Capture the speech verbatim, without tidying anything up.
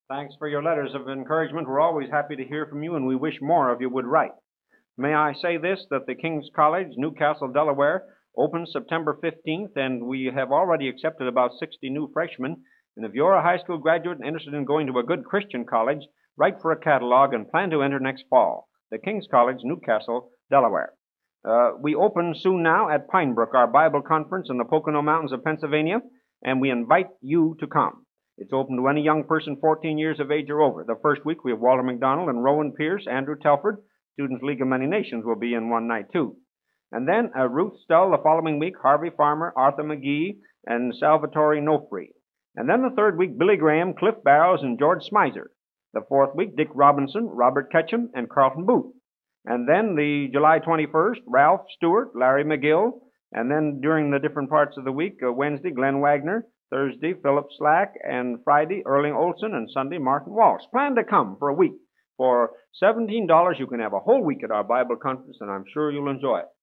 Thanks for your letters of encouragement. We're always happy to hear from you, and we wish more of you would write. May I say this, that the King's College, Newcastle, Delaware, opens September fifteenth, and we have already accepted about sixty new freshmen. And if you're a high school graduate and interested in going to a good Christian college, write for a catalog and plan to enter next fall. The King's College, Newcastle, Delaware. Uh, we open soon now at Pine Brook, our Bible conference in the Pocono Mountains of Pennsylvania, and we invite you to come. It's open to any young person fourteen years of age or over. The first week we have Walter McDonald and Rowan Pierce, Andrew Telford. Students League of Many Nations will be in one night too. And then uh, Ruth Stull the following week, Harvey Farmer, Arthur McGee, and Salvatore Nofri. And then the third week, Billy Graham, Cliff Barrows, and George Smizer. The fourth week, Dick Robinson, Robert Ketchum, and Carlton Booth. And then the July twenty-first, Ralph Stewart, Larry McGill. And then during the different parts of the week, uh, Wednesday, Glenn Wagner. Thursday, Philip Slack, and Friday, Erling Olson, and Sunday, Martin Walsh. Plan to come for a week. For seventeen dollars, you can have a whole week at our Bible conference, and I'm sure you'll enjoy it.